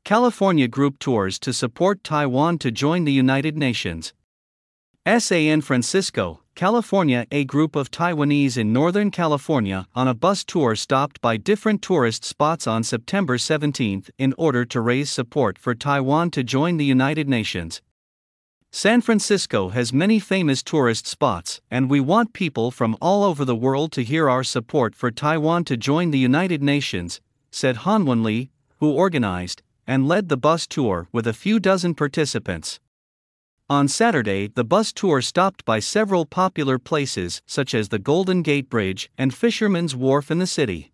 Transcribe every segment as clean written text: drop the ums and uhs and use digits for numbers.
California group tours to support Taiwan to join the United Nations. San Francisco, California. A group of Taiwanese in Northern California on a bus tour stopped by different tourist spots on September 17 in order to raise support for Taiwan to join the United Nations. San Francisco has many famous tourist spots, and we want people from all over the world to hear our support for Taiwan to join the United Nations, said Han Wenli, who organized and led the bus tour with a few dozen participants. On Saturday, the bus tour stopped by several popular places such as the Golden Gate Bridge and Fisherman's Wharf in the city.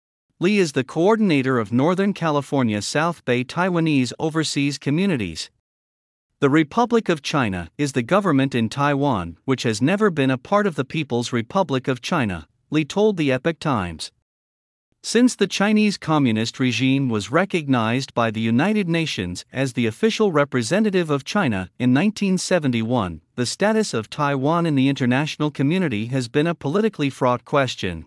Li is the coordinator of Northern California South Bay Taiwanese Overseas Communities. The Republic of China is the government in Taiwan, which has never been a part of the People's Republic of China, Li told the Epoch Times. Since the Chinese Communist regime was recognized by the United Nations as the official representative of China in 1971, the status of Taiwan in the international community has been a politically fraught question.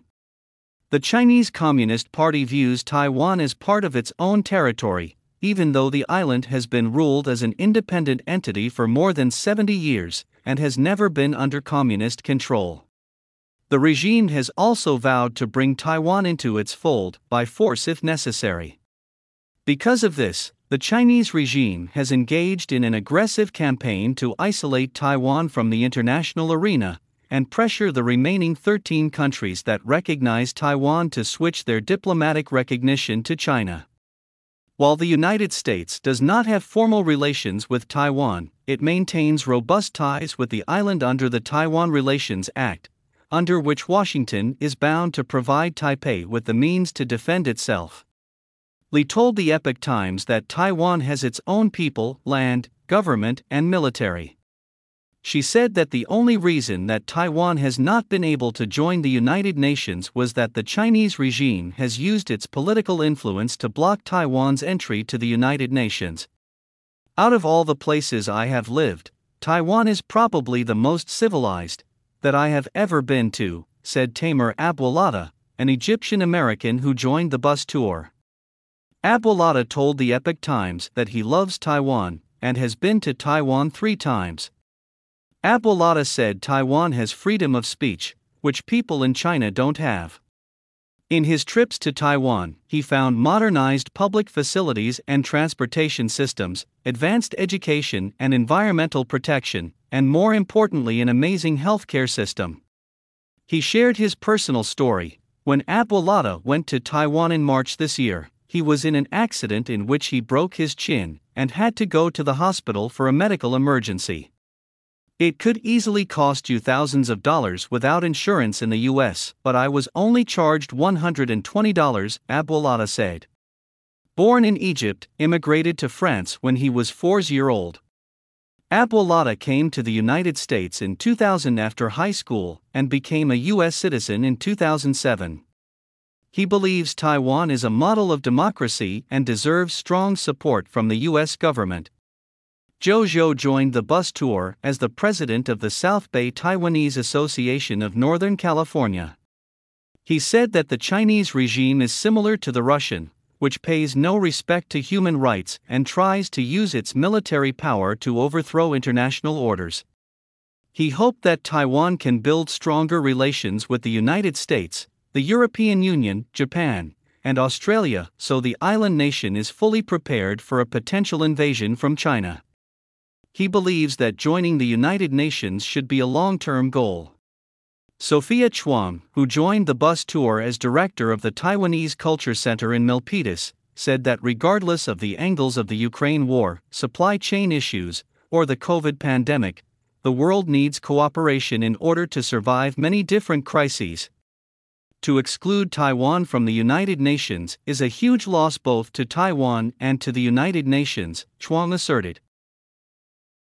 The Chinese Communist Party views Taiwan as part of its own territory, even though the island has been ruled as an independent entity for more than 70 years and has never been under communist control. The regime has also vowed to bring Taiwan into its fold by force if necessary. Because of this, the Chinese regime has engaged in an aggressive campaign to isolate Taiwan from the international arena and pressure the remaining 13 countries that recognize Taiwan to switch their diplomatic recognition to China. While the United States does not have formal relations with Taiwan, it maintains robust ties with the island under the Taiwan Relations Act, under which Washington is bound to provide Taipei with the means to defend itself. Li told the Epoch Times that Taiwan has its own people, land, government, and military. She said that the only reason that Taiwan has not been able to join the United Nations was that the Chinese regime has used its political influence to block Taiwan's entry to the United Nations. Out of all the places I have lived, Taiwan is probably the most civilized that I have ever been to, said Tamer Abwalada, an Egyptian American who joined the bus tour. Abwalada told the Epoch Times that he loves Taiwan and has been to Taiwan 3 times. Abwalada said Taiwan has freedom of speech, which people in China don't have. In his trips to Taiwan, he found modernized public facilities and transportation systems, advanced education and environmental protection, and more importantly, an amazing healthcare system. He shared his personal story. When Abwalada went to Taiwan in March this year, he was in an accident in which he broke his chin and had to go to the hospital for a medical emergency. It could easily cost you thousands of dollars without insurance in the US, but I was only charged $120, Abwalada said. Born in Egypt, immigrated to France when he was 4 years old. Abwalada came to the United States in 2000 after high school and became a U.S. citizen in 2007. He believes Taiwan is a model of democracy and deserves strong support from the U.S. government. Zhou Zhou joined the bus tour as the president of the South Bay Taiwanese Association of Northern California. He said that the Chinese regime is similar to the Russian, which pays no respect to human rights and tries to use its military power to overthrow international orders. He hoped that Taiwan can build stronger relations with the United States, the European Union, Japan, and Australia so the island nation is fully prepared for a potential invasion from China. He believes that joining the United Nations should be a long-term goal. Sophia Chuang, who joined the bus tour as director of the Taiwanese Culture Center in Milpitas, said that regardless of the angles of the Ukraine war, supply chain issues, or the COVID pandemic, the world needs cooperation in order to survive many different crises. To exclude Taiwan from the United Nations is a huge loss both to Taiwan and to the United Nations, Chuang asserted.